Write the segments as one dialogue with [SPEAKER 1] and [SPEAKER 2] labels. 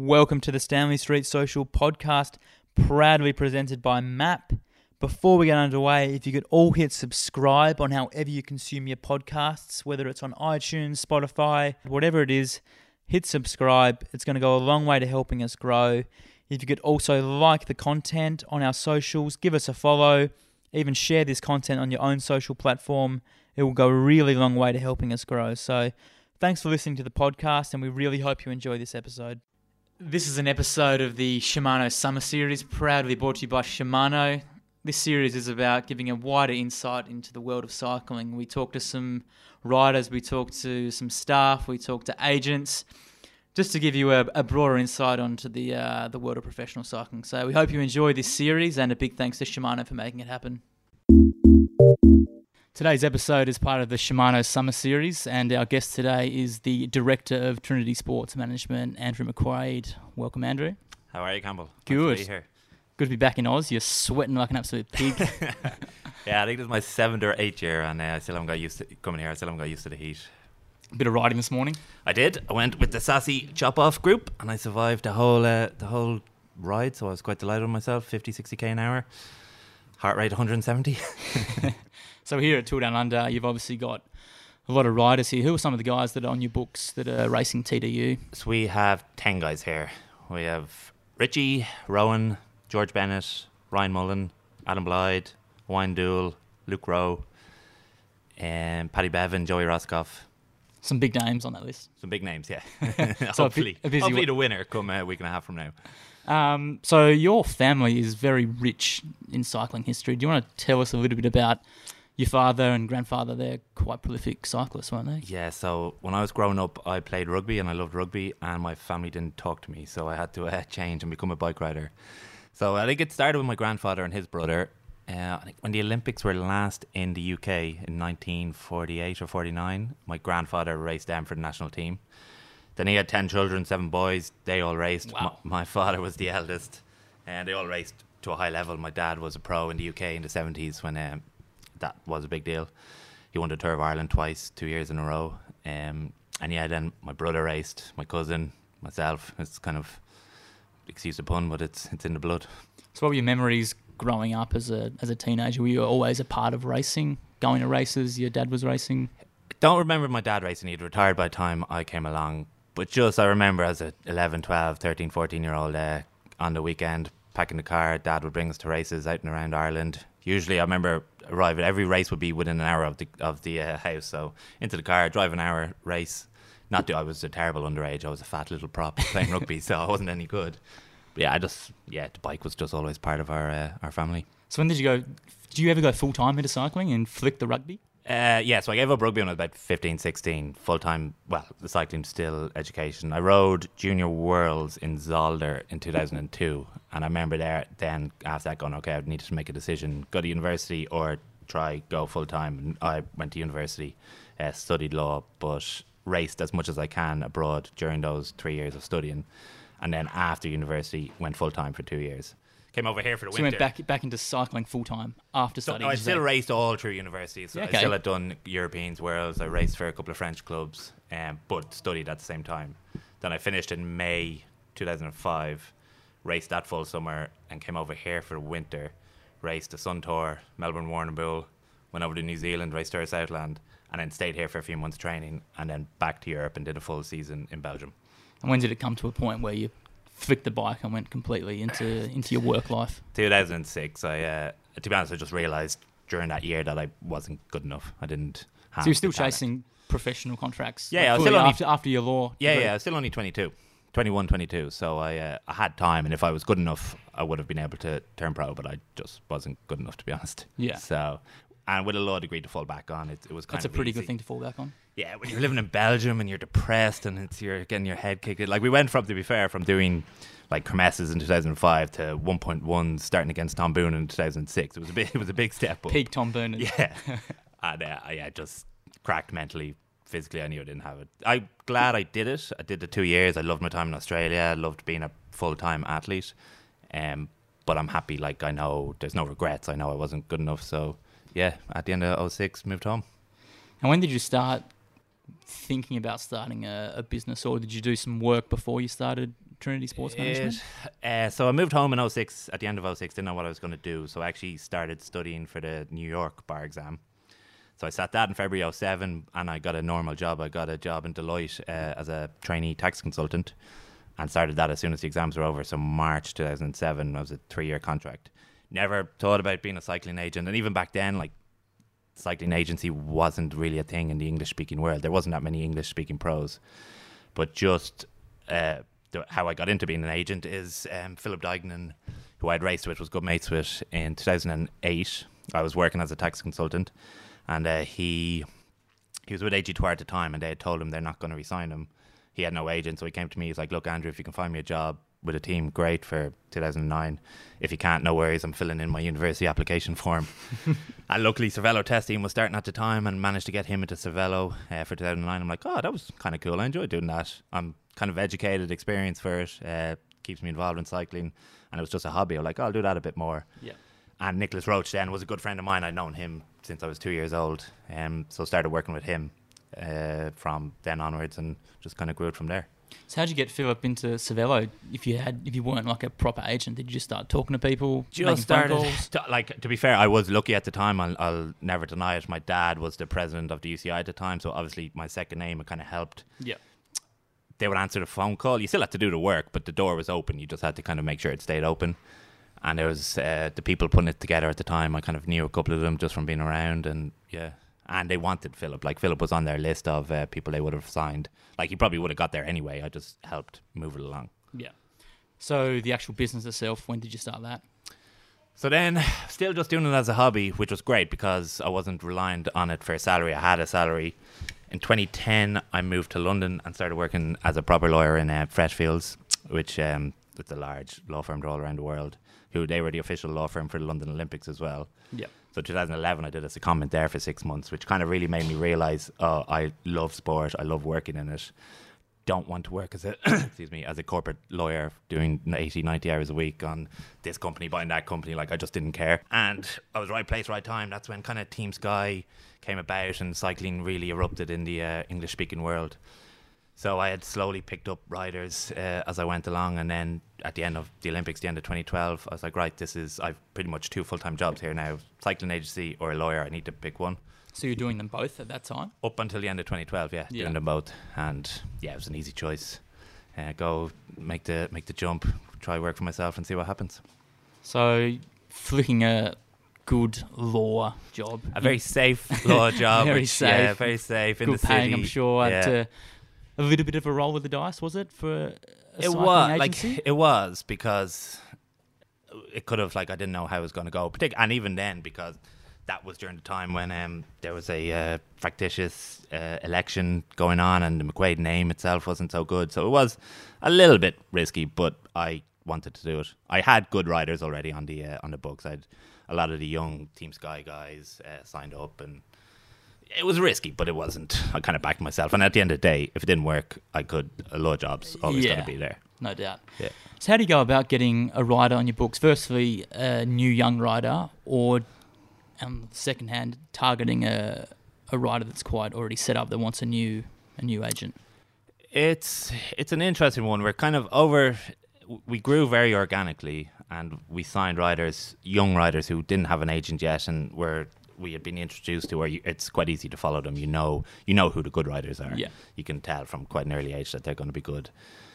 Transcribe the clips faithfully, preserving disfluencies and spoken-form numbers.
[SPEAKER 1] Welcome to the Stanley Street Social Podcast, proudly presented by M A P. Before we get underway, if you could all hit subscribe on however you consume your podcasts, whether it's on iTunes, Spotify, whatever it is, hit subscribe. It's going to go a long way to helping us grow. If you could also like the content on our socials, give us a follow, even share this content on your own social platform. It will go a really long way to helping us grow. So thanks for listening to the podcast, and we really hope you enjoy this episode. This is an episode of the Shimano Summer Series, proudly brought to you by Shimano. This series is about giving a wider insight into the world of cycling. We talk to some riders, we talk to some staff, we talk to agents, just to give you a, a broader insight onto the uh, the world of professional cycling. So we hope you enjoy this series, and a big thanks to Shimano for making it happen. Today's episode is part of the Shimano Summer Series, and our guest today is the Director of Trinity Sports Management, Andrew McQuaid. Welcome, Andrew.
[SPEAKER 2] How are you, Campbell?
[SPEAKER 1] Good.
[SPEAKER 2] Nice to be here.
[SPEAKER 1] Good to be back in Oz. You're sweating like an absolute pig.
[SPEAKER 2] Yeah, I think this is my seventh or eighth year, and uh, I still haven't got used to coming here. I still haven't got used to the heat.
[SPEAKER 1] Bit of riding this morning.
[SPEAKER 2] I did. I went with the Sassy Chop Off group, and I survived the whole uh, the whole ride. So I was quite delighted with myself. fifty, sixty k an hour. Heart rate one hundred seventy.
[SPEAKER 1] So here at Tour Down Under, you've obviously got a lot of riders here. Who are some of the guys that are on your books that are racing T D U?
[SPEAKER 2] So we have ten guys here. We have Richie, Rowan, George Bennett, Ryan Mullen, Adam Blythe, Wayne Dool, Luke Rowe, and Paddy Bevan, Joey Roscoff.
[SPEAKER 1] Some big names on that list.
[SPEAKER 2] Some big names, yeah.
[SPEAKER 1] So
[SPEAKER 2] hopefully,
[SPEAKER 1] a busy
[SPEAKER 2] hopefully
[SPEAKER 1] w-
[SPEAKER 2] the winner come a week and a half from now.
[SPEAKER 1] Um, so your family is very rich in cycling history. Do you want to tell us a little bit about your father and grandfather? They're quite prolific cyclists, weren't they?
[SPEAKER 2] Yeah, so when I was growing up, I played rugby and I loved rugby, and my family didn't talk to me, so I had to uh, change and become a bike rider. So I think it started with my grandfather and his brother. Uh, I think when the Olympics were last in the U K in nineteen forty-eight or forty-nine, my grandfather raced them for the national team. Then he had ten children, seven boys. They all raced.
[SPEAKER 1] Wow.
[SPEAKER 2] My, my father was the eldest, and they all raced to a high level. My dad was a pro in the U K in the seventies when um, that was a big deal. He won the Tour of Ireland twice, two years in a row. Um, and yeah, then my brother raced, my cousin, myself. It's kind of, excuse the pun, but it's it's in the blood.
[SPEAKER 1] So what were your memories growing up as a as a teenager? Were you always a part of racing, going to races? Your dad was racing?
[SPEAKER 2] I don't remember my dad racing. He'd retired by the time I came along. But just I remember as a eleven, twelve, thirteen, fourteen year old uh, on the weekend, packing the car, dad would bring us to races out and around Ireland. Usually I remember arriving, every race would be within an hour of the of the uh, house. So into the car, drive an hour, race. Not that I was a terrible underage. I was a fat little prop playing rugby, so I wasn't any good. But yeah, I just, yeah, the bike was just always part of our uh, our family.
[SPEAKER 1] So when did you go, did you ever go full time into cycling and flick the rugby?
[SPEAKER 2] Uh, yeah, so I gave up rugby when I was about fifteen, sixteen, full-time, well, the cycling still education. I rode Junior Worlds in Zolder in two thousand two, and I remember there then after that going, okay, I needed to make a decision, go to university or try go full-time. And I went to university, uh, studied law, but raced as much as I can abroad during those three years of studying. And then after university, went full-time for two years. Came over here for the
[SPEAKER 1] so
[SPEAKER 2] winter.
[SPEAKER 1] So you went back back into cycling full time after
[SPEAKER 2] So,
[SPEAKER 1] studying?
[SPEAKER 2] no, I still raced all through university. So
[SPEAKER 1] Yeah, okay.
[SPEAKER 2] I still had done Europeans, Worlds. I raced for a couple of French clubs, um, but studied at the same time. Then I finished in May two thousand five, raced that full summer, and came over here for the winter. Raced the Sun Tour, Melbourne Warrnambool, went over to New Zealand, raced Tour Southland, and then stayed here for a few months training, and then back to Europe and did a full season in Belgium.
[SPEAKER 1] And when did it come to a point where you flicked the bike and went completely into into your work life?
[SPEAKER 2] two thousand six, I uh, to be honest, I just realised during that year that I wasn't good enough. I didn't have
[SPEAKER 1] So you're still
[SPEAKER 2] the talent.
[SPEAKER 1] chasing professional contracts?
[SPEAKER 2] Yeah,
[SPEAKER 1] like
[SPEAKER 2] I was
[SPEAKER 1] fully
[SPEAKER 2] still only-
[SPEAKER 1] after, after your law
[SPEAKER 2] Yeah,
[SPEAKER 1] degree?
[SPEAKER 2] yeah, I was still only twenty-two. twenty-one, twenty-two, so I uh, I had time, and if I was good enough, I would have been able to turn pro, but I just wasn't good enough, to be honest.
[SPEAKER 1] Yeah.
[SPEAKER 2] So, and with a law degree to fall back on, it, it was kind
[SPEAKER 1] That's a
[SPEAKER 2] of
[SPEAKER 1] pretty
[SPEAKER 2] easy.
[SPEAKER 1] good thing to fall back on.
[SPEAKER 2] Yeah, when you're living in Belgium and you're depressed and it's you're getting your head kicked in. Like we went from, to be fair, from doing like Kermesses in two thousand five to one point one starting against Tom Boone in two thousand six. It was a big, it was a big step up.
[SPEAKER 1] Peak Tom Burnett.
[SPEAKER 2] Yeah, and uh, yeah, just cracked mentally, physically. I knew I didn't have it. I'm glad I did it. I did the two years. I loved my time in Australia. I loved being a full time athlete. Um, but I'm happy. Like I know there's no regrets. I know I wasn't good enough. So yeah, at the end of oh six, moved home.
[SPEAKER 1] And when did you start thinking about starting a, a business, or did you do some work before you started Trinity Sports Management?
[SPEAKER 2] It, uh, so I moved home in oh six, at the end of oh six, didn't know what I was going to do. So I actually started studying for the New York bar exam. So I sat that in February oh seven, and I got a normal job. I got a job in Deloitte uh, as a trainee tax consultant, and started that as soon as the exams were over. So March two thousand seven, it was a three-year contract. Never thought about being a cycling agent. And even back then, like, cycling agency wasn't really a thing in the English-speaking world. There wasn't that many English-speaking pros. But just uh, the, how I got into being an agent is um, Philip Dignan, who I'd raced with, was good mates with in two thousand eight. I was working as a tax consultant, and uh, he he was with A G two R at the time, and they had told him they're not going to re-sign him. He had no agent, so he came to me. He's like, look, Andrew, if you can find me a job with a team, great, for two thousand nine. If you can't, no worries, I'm filling in my university application form. And luckily, Cervelo test team was starting at the time, and managed to get him into Cervelo uh, for two thousand nine. I'm like, oh, that was kind of cool. I enjoyed doing that. I'm kind of educated, experience for it. Uh, keeps me involved in cycling, and it was just a hobby. I'm like, oh, I'll do that a bit more.
[SPEAKER 1] Yeah.
[SPEAKER 2] And Nicholas Roach then was a good friend of mine. I'd known him since I was two years old, um, so started working with him uh, from then onwards, and just kind of grew it from there.
[SPEAKER 1] So how'd you get Philip into Cervelo? If you had, if you weren't like a proper agent, did you just start talking to people?
[SPEAKER 2] Just started. To, like to be fair, I was lucky at the time. I'll, I'll never deny it. My dad was the president of the U C I at the time, so obviously my second name, it kind of helped.
[SPEAKER 1] Yeah.
[SPEAKER 2] They would answer the phone call. You still had to do the work, but the door was open. You just had to kind of make sure it stayed open. And there was uh, the people putting it together at the time. I kind of knew a couple of them just from being around, and yeah. And they wanted Philip. Like, Philip was on their list of uh, people they would have signed. Like, he probably would have got there anyway. I just helped move it along.
[SPEAKER 1] Yeah. So the actual business itself, when did you start that?
[SPEAKER 2] So then, still just doing it as a hobby, which was great because I wasn't reliant on it for a salary. I had a salary. In twenty ten, I moved to London and started working as a proper lawyer in uh, Freshfields, which um, it's a large law firm all around the world. Who they were the official law firm for the London Olympics as well. Yeah. So twenty eleven, I did a secondment there for six months, which kind of really made me realise, oh, I love sport, I love working in it. Don't want to work as a excuse me as a corporate lawyer doing eighty, ninety hours a week on this company buying that company. Like, I just didn't care. And I was right place, right time. That's when kind of Team Sky came about and cycling really erupted in the uh, English speaking world. So I had slowly picked up riders uh, as I went along, and then at the end of the Olympics, the end of twenty twelve, I was like, right, this is, I've pretty much two full-time jobs here now, cycling agency or a lawyer. I need to pick one.
[SPEAKER 1] So you're doing them both at that time?
[SPEAKER 2] Up until the end of twenty twelve, yeah, yeah. doing them both. And yeah, it was an easy choice. Uh, go make the make the jump, try work for myself and see what happens.
[SPEAKER 1] So flicking a good law job.
[SPEAKER 2] A very safe law job.
[SPEAKER 1] Very
[SPEAKER 2] which,
[SPEAKER 1] safe.
[SPEAKER 2] Yeah, very safe.
[SPEAKER 1] Good
[SPEAKER 2] in the
[SPEAKER 1] paying,
[SPEAKER 2] city.
[SPEAKER 1] I'm sure.
[SPEAKER 2] Yeah.
[SPEAKER 1] To a little bit of a roll with the dice, was it, for a
[SPEAKER 2] it
[SPEAKER 1] cycling
[SPEAKER 2] was
[SPEAKER 1] agency?
[SPEAKER 2] like it was because it could have, like, I didn't know how it was going to go, Partic- and even then, because that was during the time when um, there was a uh, factitious uh, election going on, and the McQuaid name itself wasn't so good, so it was a little bit risky, but I wanted to do it. I had good riders already on the uh, on the books. I'd a lot of the young Team Sky guys uh, signed up, and it was risky, but it wasn't. I kind of backed myself. And at the end of the day, if it didn't work, I could, a law job's always
[SPEAKER 1] Yeah.
[SPEAKER 2] going to be there.
[SPEAKER 1] No doubt.
[SPEAKER 2] Yeah.
[SPEAKER 1] So how do you go about getting a rider on your books? Firstly, a new young rider, or um, second hand, targeting a a rider that's quite already set up that wants a new a new agent?
[SPEAKER 2] It's it's an interesting one. We're kind of over. We grew very organically, and we signed riders, young riders who didn't have an agent yet, and were we had been introduced to where you, it's quite easy to follow them. You know, you know who the good riders are.
[SPEAKER 1] Yeah.
[SPEAKER 2] You can tell from quite an early age that they're going to be good.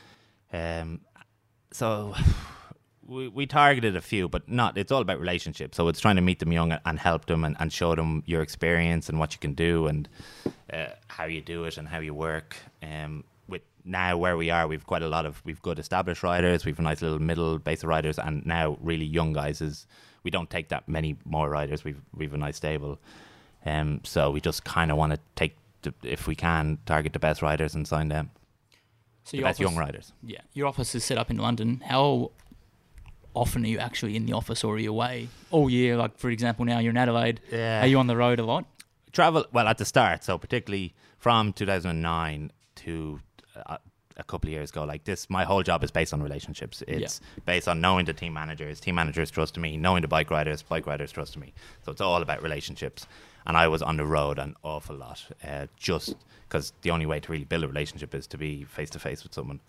[SPEAKER 2] Um, so we we targeted a few, but not. It's all about relationships. So it's trying to meet them young and help them and, and show them your experience and what you can do and uh, how you do it and how you work. Um, with now where we are, we've quite a lot of we've good established riders. We've a nice little middle base of riders, and now really young guys is. We don't take that many more riders. We've we've a nice stable, um. So we just kind of want to take, the, if we can, target the best riders and sign them.
[SPEAKER 1] So
[SPEAKER 2] the
[SPEAKER 1] your
[SPEAKER 2] best
[SPEAKER 1] office,
[SPEAKER 2] young riders.
[SPEAKER 1] Yeah, your office is set up in London. How often are you actually in the office, or are you away all year? Like, for example, now you're in Adelaide.
[SPEAKER 2] Yeah.
[SPEAKER 1] Are you on the road a lot?
[SPEAKER 2] Travel well at the start. So particularly from two thousand nine to uh, a couple of years ago, like this, my whole job is based on relationships. It's yeah. based on knowing the team managers, team managers trust me, knowing the bike riders, bike riders trust me. So it's all about relationships. And I was on the road an awful lot, uh, just because the only way to really build a relationship is to be face to face with someone.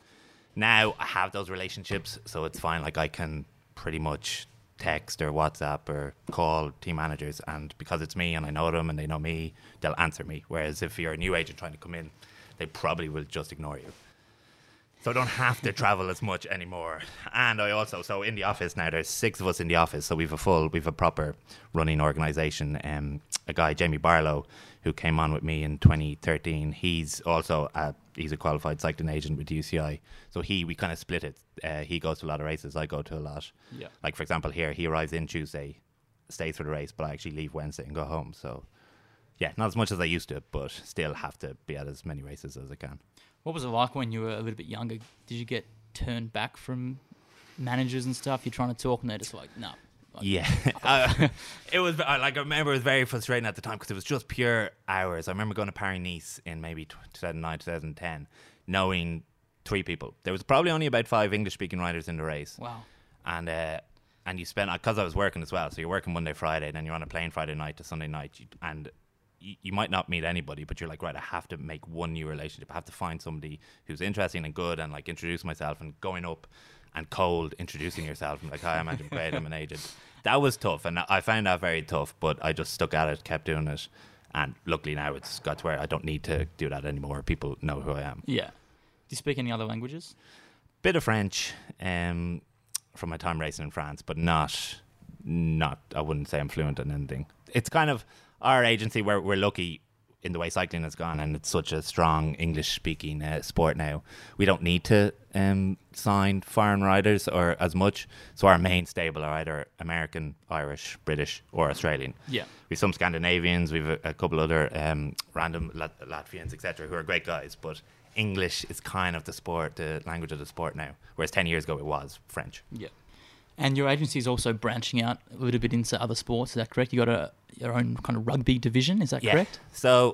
[SPEAKER 2] Now I have those relationships, so it's fine. Like I can pretty much text or WhatsApp or call team managers, and because it's me and I know them and they know me, they'll answer me. Whereas if you're a new agent trying to come in, they probably will just ignore you. So I don't have to travel as much anymore. And I also, so in the office now, there's six of us in the office, so we've a full, we've a proper running organisation. Um, a guy, Jamie Barlow, who came on with me in twenty thirteen, he's also a, he's a qualified cycling agent with U C I. So he, we kind of split it. Uh, he goes to a lot of races, I go to a lot.
[SPEAKER 1] Yeah.
[SPEAKER 2] Like for example here, he arrives in Tuesday, stays for the race, but I actually leave Wednesday and go home. So yeah, not as much as I used to, but still have to be at as many races as I can.
[SPEAKER 1] What was it like when you were a little bit younger? Did you get turned back from managers and stuff? You're trying to talk and they're just like, no. Like,
[SPEAKER 2] yeah, uh, it was uh, like I remember it was very frustrating at the time because it was just pure hours. I remember going to Paris-Nice in maybe two thousand nine, two thousand ten, knowing three people. There was probably only about five English-speaking riders in the race.
[SPEAKER 1] Wow.
[SPEAKER 2] And uh, and you spent, because I was working as well, so you're working Monday, Friday, then you're on a plane Friday night to Sunday night, you, and you, you might not meet anybody, but you're like, right, I have to make one new relationship. I have to find somebody who's interesting and good and like introduce myself, and going up and cold introducing yourself and like, hi, I'm Andrew McQuaid, I'm an agent. That was tough, and I found that very tough, but I just stuck at it, kept doing it, and luckily now it's got to where I don't need to do that anymore. People know who I am.
[SPEAKER 1] Yeah. Do you speak any other languages?
[SPEAKER 2] Bit of French um, from my time racing in France, but not, not, I wouldn't say I'm fluent in anything. It's kind of our agency where we're lucky in the way cycling has gone, and it's such a strong English-speaking uh, sport now. We don't need to um, sign foreign riders or as much. So our main stable are either American, Irish, British, or Australian.
[SPEAKER 1] Yeah.
[SPEAKER 2] We've some Scandinavians. We've a, a couple other um, random Lat- Latvians, et cetera, who are great guys. But English is kind of the sport, the language of the sport now. Whereas ten years ago it was French.
[SPEAKER 1] Yeah. And your agency is also branching out a little bit into other sports. Is that correct? You got a your own kind of rugby division. Is that
[SPEAKER 2] yeah.
[SPEAKER 1] correct?
[SPEAKER 2] So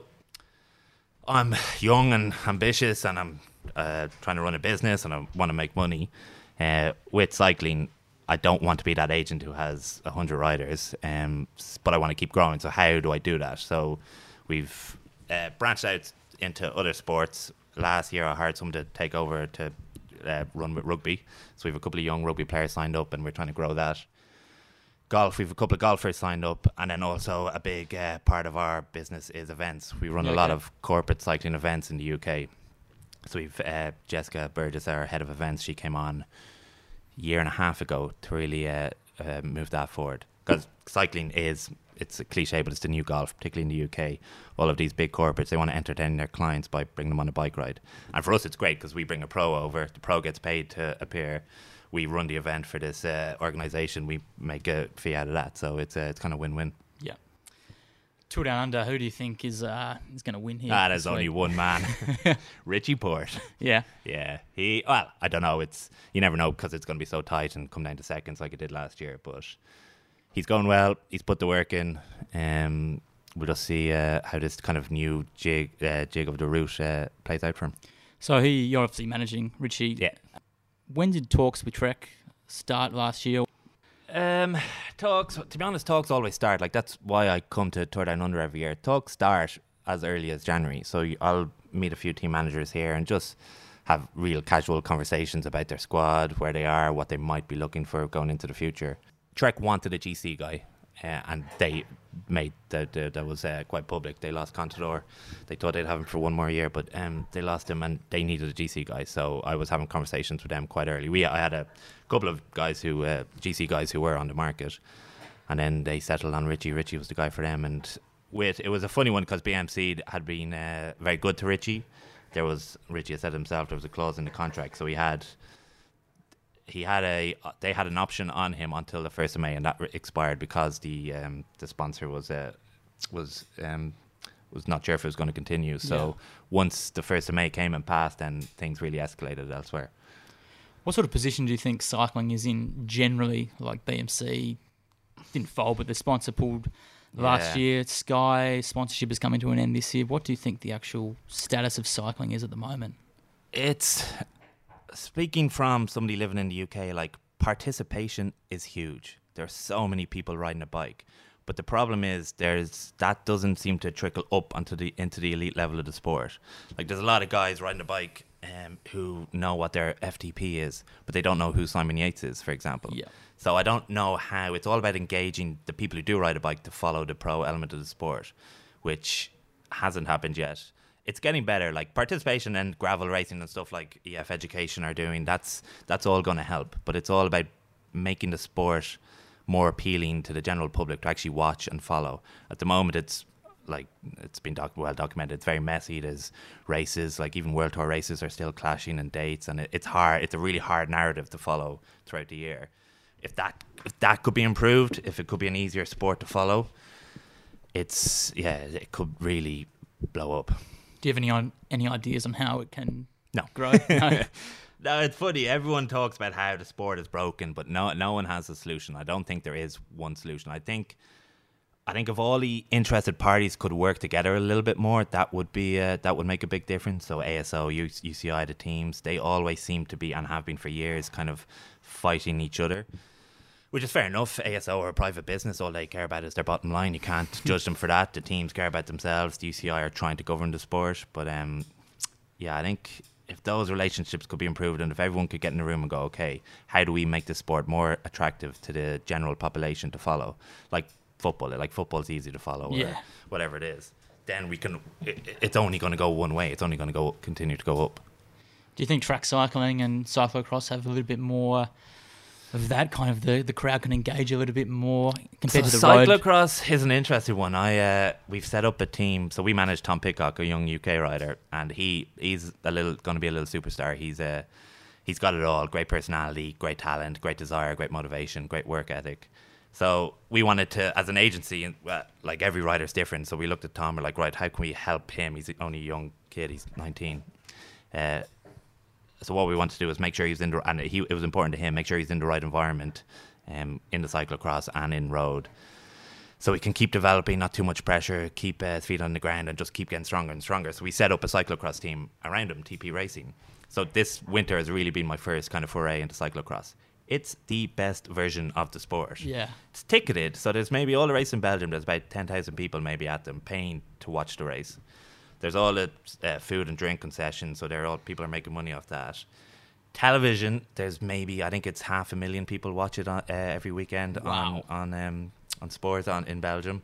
[SPEAKER 2] I'm young and ambitious, and I'm uh, trying to run a business, and I want to make money. Uh, with cycling, I don't want to be that agent who has a hundred riders, um, but I want to keep growing. So how do I do that? So we've uh, branched out into other sports. Last year, I hired someone to take over to uh, run with rugby. So we have a couple of young rugby players signed up, and we're trying to grow that. Golf, we have a couple of golfers signed up, and then also a big uh, part of our business is events. We run
[SPEAKER 1] Yeah,
[SPEAKER 2] a lot
[SPEAKER 1] okay.
[SPEAKER 2] of corporate cycling events in the U K. So we've uh, Jessica Burgess, our head of events. She came on a year and a half ago to really uh, uh, move that forward, because cycling is, it's a cliche, but it's the new golf, particularly in the U K. All of these big corporates, they want to entertain their clients by bringing them on a bike ride. And for us, it's great because we bring a pro over. The pro gets paid to appear. We run the event for this uh, organisation. We make a fee out of that. So it's uh, it's kind of win-win.
[SPEAKER 1] Yeah. Tour Down Under, who do you think is uh, is going to win here?
[SPEAKER 2] Ah,
[SPEAKER 1] this
[SPEAKER 2] there's only
[SPEAKER 1] week?
[SPEAKER 2] one man, Richie Port.
[SPEAKER 1] Yeah.
[SPEAKER 2] Yeah, he. Well, I don't know. It's you never know because it's going to be so tight and come down to seconds like it did last year. But he's going well. He's put the work in. Um, we'll just see uh, how this kind of new jig uh, jig of the route uh, plays out for him.
[SPEAKER 1] So he, you're obviously managing Richie.
[SPEAKER 2] Yeah.
[SPEAKER 1] When did talks with Trek start last year?
[SPEAKER 2] Um, talks. To be honest, talks always start. Like that's why I come to Tour Down Under every year. Talks start as early as January. So you- I'll meet a few team managers here and just have real casual conversations about their squad, where they are, what they might be looking for going into the future. Trek wanted a G C guy, uh, and they made that that that was uh, quite public. They lost Contador. They thought they'd have him for one more year, but um, they lost him, and they needed a G C guy. So I was having conversations with them quite early. We I had a couple of guys who uh, G C guys who were on the market, and then they settled on Richie. Richie was the guy for them, and with it was a funny one because B M C had been uh, very good to Richie. There was Richie had said himself there was a clause in the contract, so he had. He had a. They had an option on him until the first of May, and that re- expired because the um, the sponsor was uh, was um, was not sure if it was going to continue. So
[SPEAKER 1] Yeah.
[SPEAKER 2] once the first of May came and passed, then things really escalated elsewhere.
[SPEAKER 1] What sort of position do you think cycling is in generally? Like B M C didn't fold, but the sponsor pulled last
[SPEAKER 2] Yeah.
[SPEAKER 1] year. Sky sponsorship is coming to an end this year. What do you think the actual status of cycling is at the moment?
[SPEAKER 2] It's speaking from somebody living in the U K. Like participation is huge. There's so many people riding a bike, but the problem is there's that doesn't seem to trickle up onto the into the elite level of the sport. Like there's a lot of guys riding a bike. Uh, um, who know what their F T P is, but they don't know who Simon Yates is, for example.
[SPEAKER 1] Yeah.
[SPEAKER 2] So I don't know how. It's all about engaging the people who do ride a bike to follow the pro element of the sport, which hasn't happened yet. It's getting better. Like participation in gravel racing and stuff like E F Education are doing, that's that's all going to help. But it's all about making the sport more appealing to the general public to actually watch and follow. At the moment, it's like it's been doc- well documented. It's very messy. There's races, like even World Tour races are still clashing in dates, and it, it's hard. It's a really hard narrative to follow throughout the year. If that if that could be improved, if it could be an easier sport to follow, it's yeah, it could really blow up.
[SPEAKER 1] Do you have any on, any ideas on how it can
[SPEAKER 2] No.
[SPEAKER 1] grow? No.
[SPEAKER 2] No, it's funny. Everyone talks about how the sport is broken, but no, no one has a solution. I don't think there is one solution. I think, I think if all the interested parties could work together a little bit more, that would be uh, that would make a big difference. So A S O, U C I, the teams, they always seem to be and have been for years, kind of fighting each other, which is fair enough. A S O are a private business. All they care about is their bottom line. You can't judge them for that. The teams care about themselves. The U C I are trying to govern the sport, but um, yeah, I think if those relationships could be improved and if everyone could get in the room and go, okay, how do we make this sport more attractive to the general population to follow? Like football, like football's easy to follow,
[SPEAKER 1] Yeah.
[SPEAKER 2] or whatever it is. Then we can. It, it's only going to go one way. It's only going to go continue to go up.
[SPEAKER 1] Do you think track cycling and cyclocross have a little bit more of that kind of the the crowd can engage a little bit more compared
[SPEAKER 2] so
[SPEAKER 1] to the road?
[SPEAKER 2] Cyclocross is an interesting one. I uh, we've set up a team. So we manage Tom Pidcock, a young U K rider, and he he's a little going to be a little superstar. He's a uh, he's got it all: great personality, great talent, great desire, great motivation, great work ethic. So we wanted to, as an agency, and well, like every rider's different. So we looked at Tom. We're like, right, how can we help him? He's only a young kid. He's nineteen. Uh, So what we wanted to do is make sure he's in the, and he, it was important to him, make sure he's in the right environment, um, in the cyclocross and in road, so he can keep developing, not too much pressure, keep uh, his feet on the ground, and just keep getting stronger and stronger. So we set up a cyclocross team around him, T P Racing. So this winter has really been my first kind of foray into cyclocross. It's the best version of the sport.
[SPEAKER 1] Yeah.
[SPEAKER 2] It's ticketed, so there's maybe all the races in Belgium. There's about ten thousand people maybe at them paying to watch the race. There's all the uh, food and drink concessions, so they're all people are making money off that. Television, there's maybe I think it's half a million people watch it on, uh, every weekend
[SPEAKER 1] Wow.
[SPEAKER 2] on on um, on sport on in Belgium,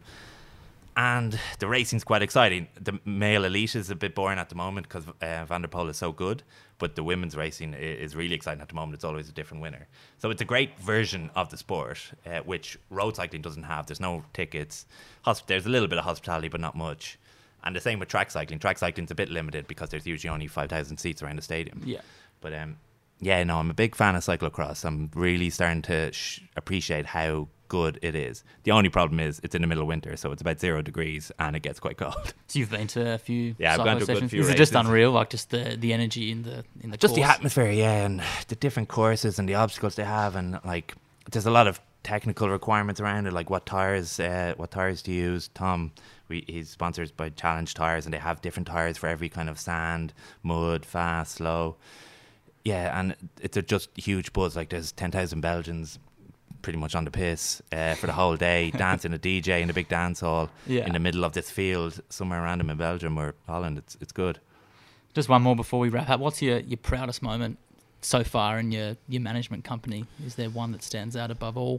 [SPEAKER 2] and the racing's quite exciting. The male elite is a bit boring at the moment because uh, Van der Poel is so good, but the women's racing is, is really exciting at the moment. It's always a different winner, so it's a great version of the sport, uh, which road cycling doesn't have. There's no tickets. Hosp- there's a little bit of hospitality, but not much. And the same with track cycling. Track cycling's a bit limited because there's usually only five thousand seats around the stadium.
[SPEAKER 1] Yeah.
[SPEAKER 2] But um, yeah, no, I'm a big fan of cyclocross. I'm really starting to sh- appreciate how good it is. The only problem is it's in the middle of winter, so it's about zero degrees and it gets quite cold.
[SPEAKER 1] So you've been to a few
[SPEAKER 2] Yeah, I've
[SPEAKER 1] cyclo
[SPEAKER 2] gone to a good
[SPEAKER 1] sessions.
[SPEAKER 2] few
[SPEAKER 1] Is it just
[SPEAKER 2] races.
[SPEAKER 1] unreal? Like just the, the energy in the in the
[SPEAKER 2] Just
[SPEAKER 1] course?
[SPEAKER 2] the atmosphere, yeah, and the different courses and the obstacles they have, and like there's a lot of technical requirements around it, like what tires, uh, what tires to use. Tom, we, he's sponsored by Challenge Tires, and they have different tires for every kind of sand, mud, fast, slow. Yeah, and it's a just huge buzz. Like there's ten thousand Belgians pretty much on the piss uh, for the whole day, dancing a D J in a big dance hall
[SPEAKER 1] Yeah.
[SPEAKER 2] in the middle of this field somewhere random in Belgium or Holland. It's it's good.
[SPEAKER 1] Just one more before we wrap up. What's your, your proudest moment so far in your, your management company? Is there one that stands out above all?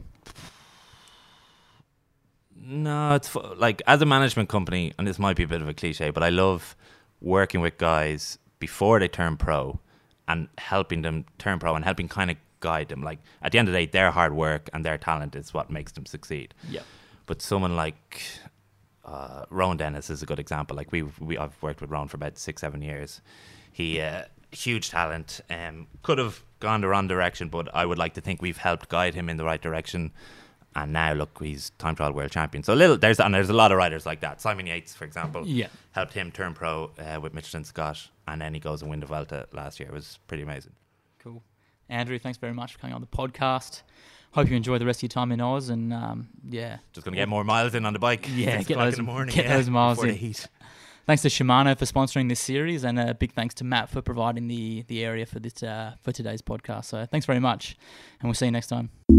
[SPEAKER 2] No, it's fu- like as a management company, and this might be a bit of a cliche, but I love working with guys before they turn pro and helping them turn pro and helping kind of guide them. Like at the end of the day, their hard work and their talent is what makes them succeed.
[SPEAKER 1] Yeah.
[SPEAKER 2] But someone like uh, Rowan Dennis is a good example. Like we, we, I've worked with Rowan for about six, seven years. He, uh, huge talent. Um, could have gone the wrong direction, but I would like to think we've helped guide him in the right direction. And now look, he's time trial world champion. So a little there's and there's a lot of riders like that. Simon Yates, for example,
[SPEAKER 1] Yeah.
[SPEAKER 2] helped him turn pro uh, with Michelin Scott, and then he goes and win the Vuelta last year. It was pretty amazing.
[SPEAKER 1] Cool. Andrew, thanks very much for coming on the podcast. Hope you enjoy the rest of your time in Oz, and um, yeah,
[SPEAKER 2] Just gonna get more miles in on the bike.
[SPEAKER 1] Yeah,
[SPEAKER 2] Six
[SPEAKER 1] get
[SPEAKER 2] o'clock
[SPEAKER 1] those-
[SPEAKER 2] in the morning.
[SPEAKER 1] get
[SPEAKER 2] yeah,
[SPEAKER 1] those miles
[SPEAKER 2] before
[SPEAKER 1] in.
[SPEAKER 2] the heat.
[SPEAKER 1] thanks to Shimano for sponsoring this series, and a big thanks to Matt for providing the the area for this uh, for today's podcast. So thanks very much, and we'll see you next time.